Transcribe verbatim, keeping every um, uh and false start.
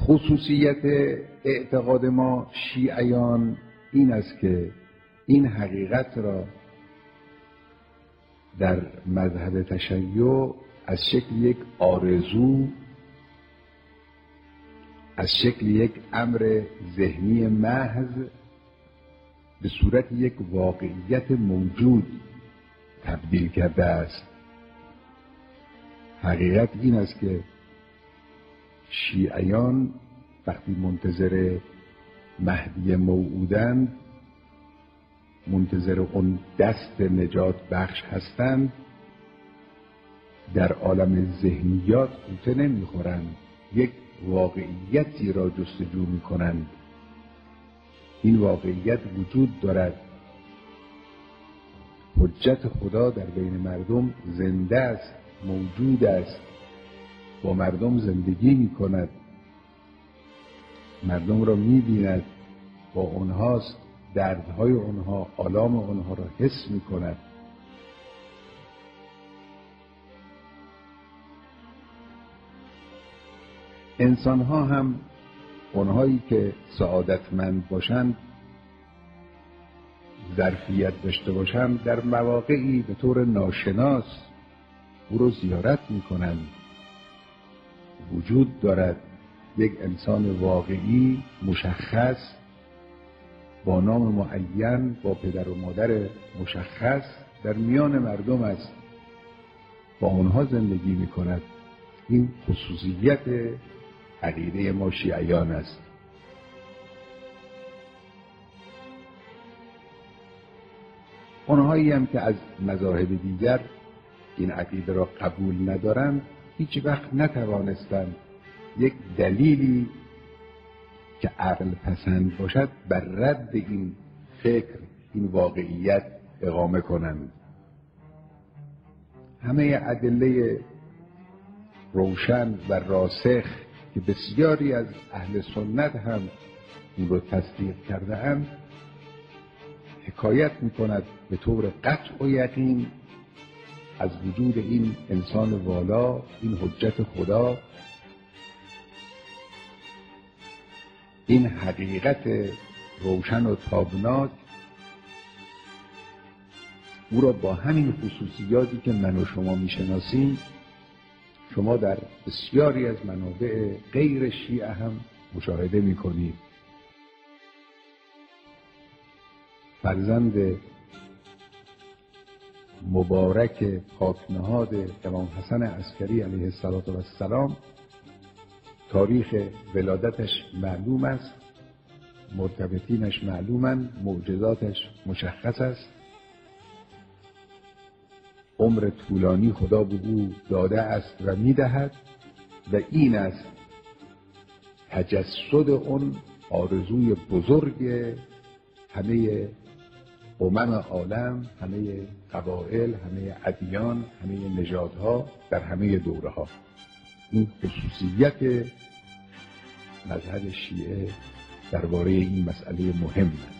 خصوصیت اعتقاد ما شیعیان این است که این حقیقت را در مذهب تشیع از شکل یک آرزو، از شکل یک امر ذهنی محض به صورت یک واقعیت موجود تبدیل کرده است. حقیقت این است که شیعیان وقتی منتظر مهدی موعودند، منتظر اون دست نجات بخش هستند، در عالم ذهنیات قوطه نمیخورند، یک واقعیتی را جستجو میکنند. این واقعیت وجود دارد، حجت خدا در بین مردم زنده است، موجود است، با مردم زندگی میکند، مردم را میبیند، با اونهاست، دردهای اونها، آلام اونها را حس میکند. انسانها هم اونهایی که سعادتمند باشند، ظرفیت داشته باشند، در مواقعی به طور ناشناس او رو زیارت میکنند. وجود دارد یک انسان واقعی مشخص با نام معین، با پدر و مادر مشخص، در میان مردم است، با اونها زندگی میکند. این خصوصیت عقیده ما شیعیان است. اونهایی هم که از مذاهب دیگر این عقیده را قبول ندارند، هیچ وقت نتوانستند یک دلیلی که عقل پسند باشد بر رد این فکر، این واقعیت اقامه کنند. همه ادله روشن و راسخ که بسیاری از اهل سنت هم این رو تصدیق کرده اند، حکایت میکند به طور قطع و یقین از وجود این انسان والا، این حجت خدا، این حقیقت روشن و تابناک. او را با همین خصوصیاتی که من و شما میشناسیم، شما در بسیاری از منابع غیر شیعه هم مشاهده میکنید. فرزند مبارک پاکنهاد امام حسن عسکری علیه السلام، تاریخ ولادتش معلوم است، مرتبطینش معلومند، معجزاتش مشخص است، عمر طولانی خدا به او داده است و میدهد و این است تجسد اون آرزوی بزرگ همه امم عالم، همه قبایل، همه ادیان، همه نژادها در همه دوره ها. این خصوصیت مذهب شیعه درباره این مسئله مهم است.